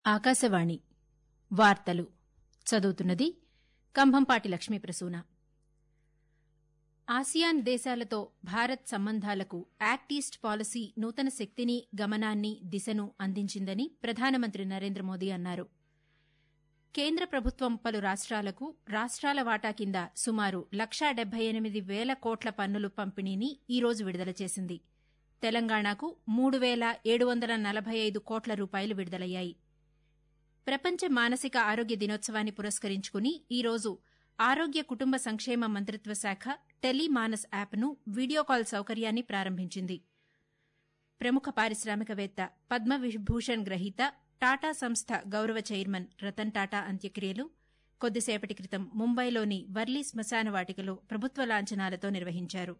ఆకాశవాణి వార్తలు చదువుతున్నది కంభంపాటి లక్ష్మీప్రసూన. ఆసియాన్ దేశాలతో భారత్ సంబంధాలకు యాక్ట్ ఈస్ట్ పాలసీ నూతన శక్తిని, గమనాన్ని, దిశను అందించిందని ప్రధానమంత్రి నరేంద్ర మోదీ అన్నారు. కేంద్ర ప్రభుత్వం పలు రాష్ట్రాలకు రాష్ట్రాల వాటా కింద సుమారు 1,78,000 కోట్ల పన్నుల పంపిణీని ఈ రోజు విడుదల చేసింది. తెలంగాణకు 3,745 కోట్ల రూపాయలు విడుదలయ్యాయి. ప్రపంచ మానసిక ఆరోగ్య దినోత్సవాన్ని పురస్కరించుకుని ఈ రోజు ఆరోగ్య కుటుంబ సంక్షేమ మంత్రిత్వ శాఖ టెలిమానస్ యాప్ను వీడియో కాల్ సౌకర్యాన్ని ప్రారంభించింది. ప్రముఖ పారిశ్రామికవేత్త, పద్మవిభూషణ్ గ్రహీత, టాటా సంస్థ గౌరవ చైర్మన్ రతన్ టాటా అంత్యక్రియలు కొద్దిసేపటి క్రితం ముంబైలోని వర్లీ శ్మశాన వాటికలో ప్రభుత్వ లాంఛనాలతో నిర్వహించారు.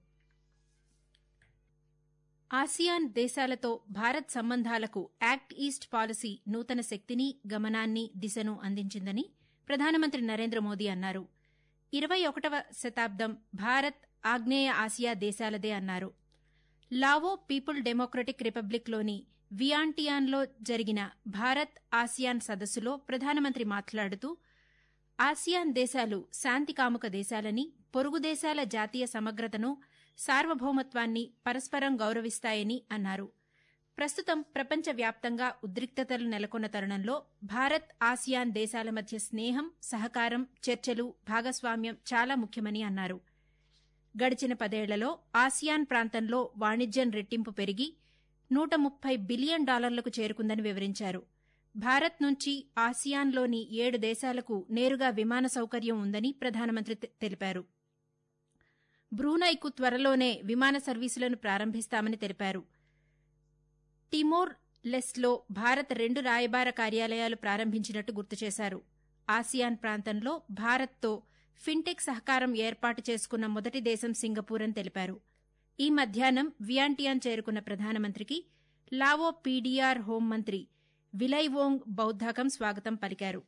ఆసియాన్ దేశాలతో భారత్ సంబంధాలకు యాక్ట్ ఈస్ట్ పాలసీ నూతన శక్తిని, గమనాన్ని, దిశను అందించిందని ప్రధానమంత్రి నరేంద్ర మోదీ అన్నారు. 21వ శతాబ్దం భారత్, ఆగ్నేయ ఆసియా దేశాలదే అన్నారు. లావో పీపుల్ డెమోక్రటిక్ రిపబ్లిక్లోని వియాంటియాన్లో జరిగిన భారత్ ఆసియాన్ సదస్సులో ప్రధానమంత్రి మాట్లాడుతూ ఆసియాన్ దేశాలు శాంతికాముక దేశాలని, పొరుగు దేశాల జాతీయ సమగ్రతను, సార్వభౌమత్వాన్ని పరస్పరం గౌరవిస్తాయని అన్నారు. ప్రస్తుతం ప్రపంచవ్యాప్తంగా ఉద్రిక్తతలు నెలకొన్న తరుణంలో భారత్, ఆసియాన్ దేశాల మధ్య స్నేహం, సహకారం, చర్చలు, భాగస్వామ్యం చాలా ముఖ్యమని అన్నారు. గడిచిన 10 ఏళ్లలో ఆసియాన్ ప్రాంతంలో వాణిజ్యం రెట్టింపు పెరిగి $130 బిలియన్ చేరుకుందని వివరించారు. భారత్ నుంచి ఆసియాన్లోని 7 దేశాలకు నేరుగా విమాన సౌకర్యం ఉందని ప్రధానమంత్రి తెలిపారు. బ్రూనైకు త్వరలోనే విమాన సర్వీసులను ప్రారంభిస్తామని తెలిపారు. టిమోర్ లెస్ట్లో భారత్ 2 రాయబార కార్యాలయాలు ప్రారంభించినట్టు గుర్తు చేశారు. ఆసియాన్ ప్రాంతంలో భారత్తో ఫిన్టెక్ సహకారం ఏర్పాటు చేసుకున్న మొదటి దేశం సింగపూర్ అని తెలిపారు. ఈ మధ్యాహ్నం వియాంటియాన్ చేరుకున్న ప్రధానమంత్రికి లావో పీడీఆర్ హోంమంత్రి విలైవోంగ్ బౌద్దాకం స్వాగతం పలికారు.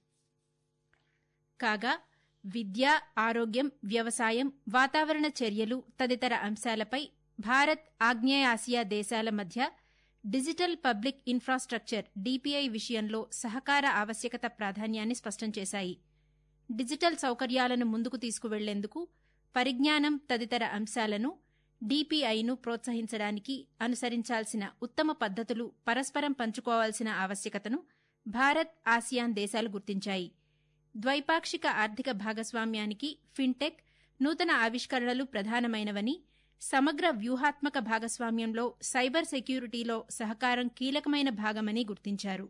కాగా విద్య, ఆరోగ్యం, వ్యవసాయం, వాతావరణ చర్యలు తదితర అంశాలపై భారత్, ఆగ్నేయ ఆసియా దేశాల మధ్య డిజిటల్ పబ్లిక్ ఇన్ఫ్రాస్టక్చర్ డీపీఐ విషయంలో సహకార ఆవశ్యకత ప్రాధాన్యాన్ని స్పష్టం చేశాయి. డిజిటల్ సౌకర్యాలను ముందుకు తీసుకువెళ్లేందుకు పరిజ్ఞానం తదితర అంశాలను డీపీఐను ప్రోత్సహించడానికి అనుసరించాల్సిన ఉత్తమ పద్దతులు పరస్పరం పంచుకోవాల్సిన ఆవశ్యకతను భారత్, ఆసియాన్ దేశాలు గుర్తించాయి. ద్వైపాక్షిక ఆర్థిక భాగస్వామ్యానికి ఫిన్టెక్, నూతన ఆవిష్కరణలు ప్రధానమైనవని, సమగ్ర వ్యూహాత్మక భాగస్వామ్యంలో సైబర్ సెక్యూరిటీలో సహకారం కీలకమైన భాగమని గుర్తించారు.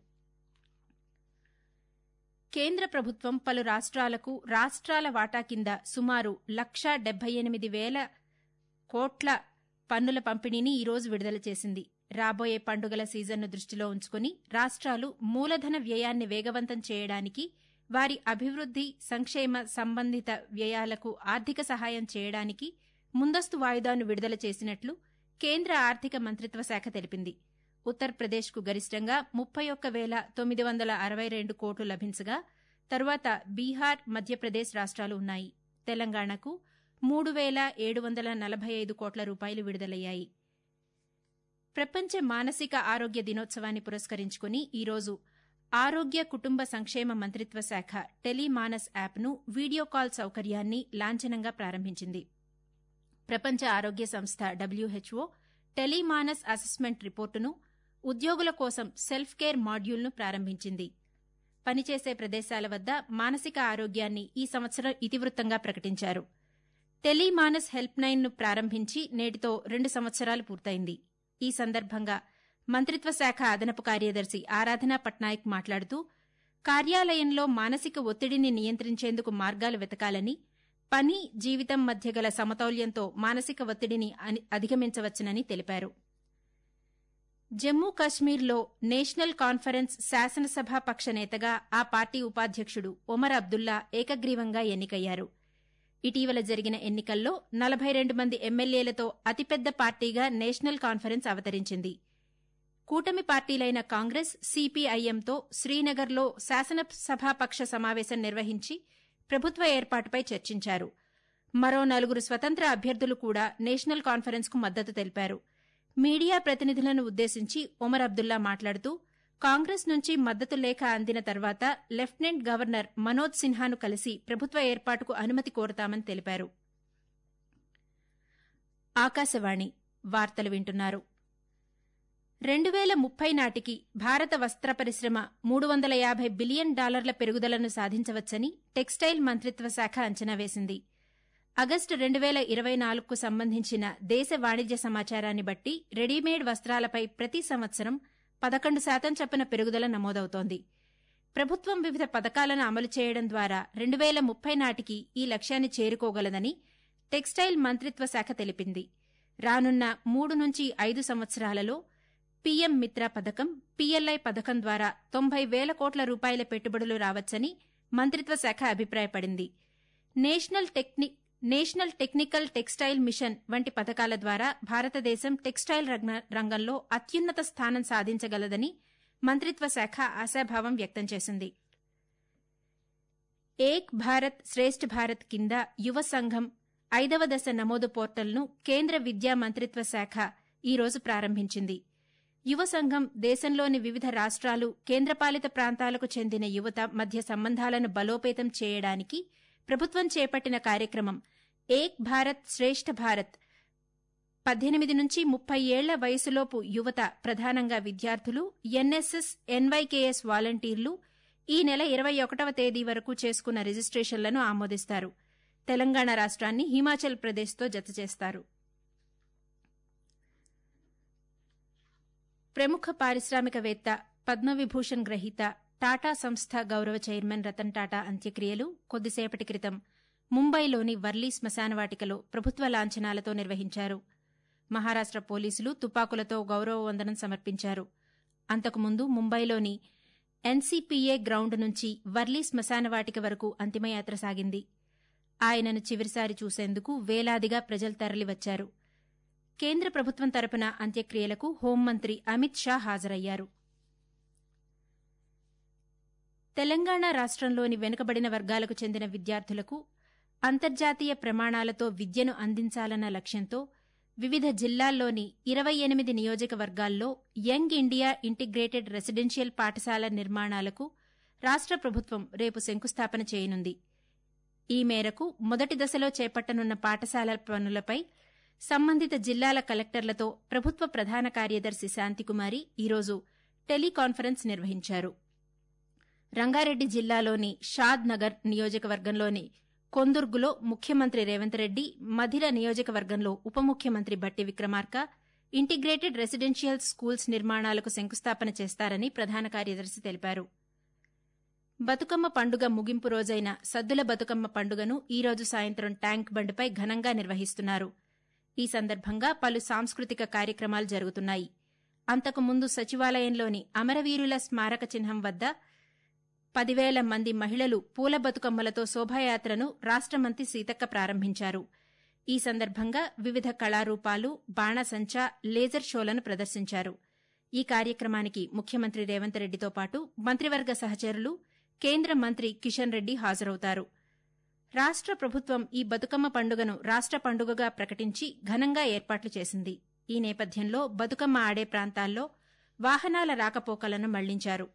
కేంద్ర ప్రభుత్వం పలు రాష్ట్రాలకు రాష్ట్రాల వాటా కింద సుమారు 1,78,000 కోట్ల పన్నుల పంపిణీని ఈ రోజు విడుదల చేసింది. రాబోయే పండుగల సీజన్ను దృష్టిలో ఉంచుకుని రాష్ట్రాలు మూలధన వ్యయాన్ని వేగవంతం చేయడానికి, వారి అభివృద్ది, సంక్షేమ సంబంధిత వ్యయాలకు ఆర్థిక సహాయం చేయడానికి ముందస్తు వాయిదాను విడుదల చేసినట్లు కేంద్ర ఆర్థిక మంత్రిత్వ శాఖ తెలిపింది. ఉత్తరప్రదేశ్కు గరిష్టంగా 31,962 కోట్లు లభించగా తరువాత బీహార్, మధ్యప్రదేశ్ రాష్ట్రాలు ఉన్నాయి. తెలంగాణకు 3,745 కోట్ల రూపాయలు విడుదలయ్యాయి. ప్రపంచ మానసిక ఆరోగ్య దినోత్సవాన్ని పురస్కరించుకుని ఈ రోజు ఆరోగ్య కుటుంబ సంక్షేమ మంత్రిత్వ శాఖ టెలిమానస్ యాప్ను వీడియో కాల్ సౌకర్యాన్ని లాంఛనంగా ప్రారంభించింది. ప్రపంచ ఆరోగ్య సంస్థ WHO టెలిమానస్ అసెస్మెంట్ రిపోర్టును, ఉద్యోగుల కోసం సెల్ఫ్ కేర్ మాడ్యూల్ను ప్రారంభించింది. పనిచేసే ప్రదేశాల వద్ద మానసిక ఆరోగ్యాన్ని ఈ సంవత్సరం ఇతివృత్తంగా ప్రకటించారు. టెలిమానస్ హెల్ప్ లైన్ను ప్రారంభించి నేటితో 2 సంవత్సరాలు పూర్తయింది. ఈ సందర్భంగా మంత్రిత్వ శాఖ అదనపు కార్యదర్శి ఆరాధనా పట్నాయక్ మాట్లాడుతూ కార్యాలయంలో మానసిక ఒత్తిడిని నియంత్రించేందుకు మార్గాలు వెతకాలని, పని, జీవితం మధ్య గల సమతౌల్యంతో మానసిక ఒత్తిడిని అధిగమించవచ్చునని తెలిపారు. జమ్మూ కశ్మీర్లో నేషనల్ కాన్ఫరెన్స్ శాసనసభాపక్ష నేతగా ఆ పార్టీ ఉపాధ్యకుడు ఒమర్ అబ్దుల్లా ఏకగ్రీవంగా ఎన్నికయ్యారు. ఇటీవల జరిగిన ఎన్నికల్లో 42 మంది ఎమ్మెల్యేలతో అతిపెద్ద పార్టీగా నేషనల్ కాన్ఫరెన్స్ అవతరించింది. కూటమి పార్టీలైన కాంగ్రెస్, సీపీఐఎంతో శ్రీనగర్లో శాసనసభాపక్ష సమావేశం నిర్వహించి ప్రభుత్వ ఏర్పాటుపై చర్చించారు. మరో 4 స్వతంత్ర అభ్యర్థులు కూడా నేషనల్ కాన్ఫరెన్స్కు మద్దతు తెలిపారు. మీడియా ప్రతినిధులను ఉద్దేశించి ఒమర్ అబ్దుల్లా మాట్లాడుతూ కాంగ్రెస్ నుంచి మద్దతు లేఖ అందిన తర్వాత లెఫ్టినెంట్ గవర్నర్ మనోజ్ సిన్హాను కలిసి ప్రభుత్వ ఏర్పాటుకు అనుమతి కోరతామని తెలిపారు. ఆకాశవాణి వార్తలు వింటున్నారు. 2030 నాటికి భారత వస్త్ర పరిశ్రమ $350 బిలియన్ పెరుగుదలను సాధించవచ్చని టెక్స్టైల్ మంత్రిత్వ శాఖ అంచనా వేసింది. ఆగస్టు 2024కు సంబంధించిన దేశ వాణిజ్య సమాచారాన్ని బట్టి రెడీమేడ్ వస్త్రాలపై ప్రతి సంవత్సరం 11% చొప్పున పెరుగుదల నమోదవుతోంది. ప్రభుత్వం వివిధ పథకాలను అమలు చేయడం ద్వారా 2030 నాటికి ఈ లక్ష్యాన్ని చేరుకోగలదని టెక్స్టైల్ మంత్రిత్వ శాఖ తెలిపింది. రానున్న 3 నుంచి 5 సంవత్సరాలలో పీఎం మిత్ర పథకం, పీఎల్ఐ పథకం ద్వారా 90,000 కోట్ల రూపాయల పెట్టుబడులు రావచ్చని మంత్రిత్వ శాఖ అభిప్రాయపడింది. నేషనల్ టెక్నికల్ టెక్స్టైల్ మిషన్ వంటి పథకాల ద్వారా భారతదేశం టెక్స్టైల్ రంగంలో అత్యున్నత స్థానం సాధించగలదని మంత్రిత్వ శాఖ ఆశాభావం వ్యక్తం చేసింది. ఏక్ భారత్ శ్రేష్ఠ్ భారత్ కింద యువ సంఘం 5వ దశ నమోదు పోర్టల్ను కేంద్ర విద్యా మంత్రిత్వ శాఖ ఈ రోజు ప్రారంభించింది. యువ సంఘం దేశంలోని వివిధ రాష్ట్రాలు, కేంద్రపాలిత ప్రాంతాలకు చెందిన యువత మధ్య సంబంధాలను బలోపేతం చేయడానికి ప్రభుత్వం చేపట్టిన కార్యక్రమం ఏక్ భారత్ శ్రేష్ఠ భారత్. 18 నుంచి 30 ఏళ్ల వయసులోపు యువత, ప్రధానంగా విద్యార్థులు, ఎన్ఎస్ఎస్, ఎన్వైకేఎస్ వాలంటీర్లు ఈ నెల 21వ తేదీ వరకు చేసుకున్న రిజిస్ట్రేషన్లను ఆమోదిస్తారు. తెలంగాణ రాష్ట్రాన్ని హిమాచల్ ప్రదేశ్తో జతచేస్తారు. ప్రముఖ పారిశ్రామికవేత్త, పద్మవిభూషణ్ గ్రహీత, టాటా సంస్థ గౌరవ చైర్మన్ రతన్ టాటా అంత్యక్రియలు కొద్దిసేపటి క్రితం ముంబైలోని వర్లీ శ్మశానవాటికలో ప్రభుత్వ లాంఛనాలతో నిర్వహించారు. మహారాష్ట పోలీసులు తుపాకులతో గౌరవ వందనం సమర్పించారు. అంతకుముందు ముంబైలోని ఎన్సీపీఏ గ్రౌండ్ నుంచి వర్లీ శ్మశానవాటిక వరకు అంతిమయాత్ర సాగింది. ఆయనను చివరిసారి చూసేందుకు వేలాదిగా ప్రజలు తరలివచ్చారు. కేంద్ర ప్రభుత్వం తరపున అంత్యక్రియలకు హోంమంత్రి అమిత్ షా హాజరయ్యారు. తెలంగాణ రాష్ట్రంలోని వెనుకబడిన వర్గాలకు చెందిన విద్యార్థులకు అంతర్జాతీయ ప్రమాణాలతో విద్యను అందించాలన్న లక్ష్యంతో వివిధ జిల్లాల్లోని 28 నియోజకవర్గాల్లో యంగ్ ఇండియా ఇంటిగ్రేటెడ్ రెసిడెన్షియల్ పాఠశాల నిర్మాణాలకు రాష్ట్ర ప్రభుత్వం రేపు శంకుస్థాపన చేయనుంది. ఈ మేరకు మొదటి దశలో చేపట్టనున్న పాఠశాల పనులపై సంబంధిత జిల్లాల కలెక్టర్లతో ప్రభుత్వ ప్రధాన కార్యదర్శి శాంతికుమారి ఈరోజు టెలికాన్ఫరెన్స్ నిర్వహించారు. రంగారెడ్డి జిల్లాలోని షాద్ నగర్ నియోజకవర్గంలోని కొందుర్గులో ముఖ్యమంత్రి రేవంత్ రెడ్డి, మధిర నియోజకవర్గంలో ఉప ముఖ్యమంత్రి బట్టి విక్రమార్క ఇంటిగ్రేటెడ్ రెసిడెన్షియల్ స్కూల్స్ నిర్మాణాలకు శంకుస్థాపన చేస్తారని ప్రధాన కార్యదర్శి తెలిపారు. బతుకమ్మ పండుగ ముగింపు రోజైన సద్దుల బతుకమ్మ పండుగను ఈరోజు సాయంత్రం ట్యాంక్ బండ్పై ఘనంగా నిర్వహిస్తున్నారు. ఈ సందర్భంగా పలు సాంస్కృతిక కార్యక్రమాలు జరుగుతున్నాయి. అంతకుముందు సచివాలయంలోని అమరవీరుల స్మారక చిహ్నం వద్ద 10,000 మంది మహిళలు పూల బతుకమ్మలతో శోభాయాత్రను రాష్ట్ర మంత్రి సీతక్క ప్రారంభించారు. ఈ సందర్భంగా వివిధ కళారూపాలు, బాణసంచా, లేజర్ షోలను ప్రదర్శించారు. ఈ కార్యక్రమానికి ముఖ్యమంత్రి రేవంత్ రెడ్డితో పాటు మంత్రివర్గ సహచరులు, కేంద్ర మంత్రి కిషన్ రెడ్డి హాజరవుతారు. రాష్ట్ర ప్రభుత్వం ఈ బతుకమ్మ పండుగను రాష్ట్ర పండుగగా ప్రకటించి ఘనంగా ఏర్పాట్లు చేసింది. ఈ నేపథ్యంలో బతుకమ్మ ఆడే ప్రాంతాల్లో వాహనాల రాకపోకలను మళ్లించారు.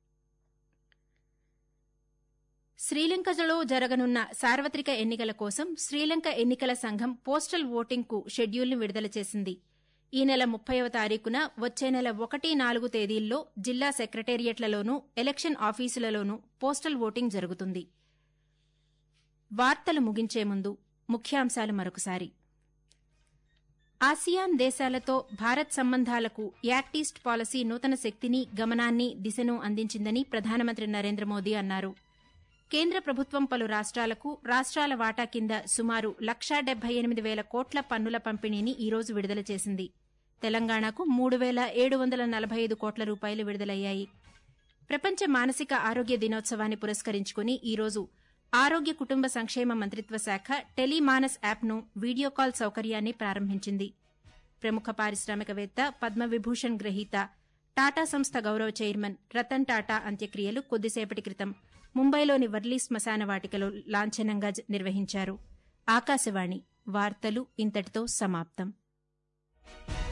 శ్రీలంకలో జరగనున్న సార్వత్రిక ఎన్నికల కోసం శ్రీలంక ఎన్నికల సంఘం పోస్టల్ ఓటింగ్కు షెడ్యూల్ను విడుదల చేసింది. ఈ నెల 30వ తారీఖున, వచ్చే నెల 1, 4 తేదీల్లో జిల్లా సెక్రటేరియట్లలోనూ, ఎలక్షన్ ఆఫీసులలోనూ పోస్టల్ ఓటింగ్ జరుగుతుంది. వార్తలు ముగించే ముందు ముఖ్యాంశాలు మరొకసారి. ఆసియాన్ దేశాలతో భారత్ సంబంధాలకు యాక్ట్ ఈస్ట్ పాలసీ నూతన శక్తిని, గమనాన్ని, దిశను అందించిందని ప్రధానమంత్రి నరేంద్ర మోదీ అన్నారు. కేంద్ర ప్రభుత్వం పలు రాష్ట్రాలకు రాష్ట్రాల వాటా కింద సుమారు 1,78,000 కోట్ల పన్నుల పంపిణీని ఈరోజు విడుదల చేసింది. తెలంగాణకు 3,745 కోట్ల రూపాయలు విడుదలయ్యాయి. ప్రపంచ మానసిక ఆరోగ్య దినోత్సవాన్ని పురస్కరించుకుని ఈరోజు ఆరోగ్య కుటుంబ సంక్షేమ మంత్రిత్వ శాఖ టెలిమానస్ యాప్ను వీడియో కాల్ సౌకర్యాన్ని ప్రారంభించింది. ప్రముఖ పారిశ్రామికవేత్త, పద్మవిభూషణ్ గ్రహీత, టాటా సంస్థ గౌరవ చైర్మన్ రతన్ టాటా అంత్యక్రియలు కొద్దిసేపటి క్రితం ముంబైలోని వర్లీ శ్మశానవాటికలో లాంఛనంగా నిర్వహించారు. ఆకాశవాణి వార్తలు ఇంతటితో సమాప్తం.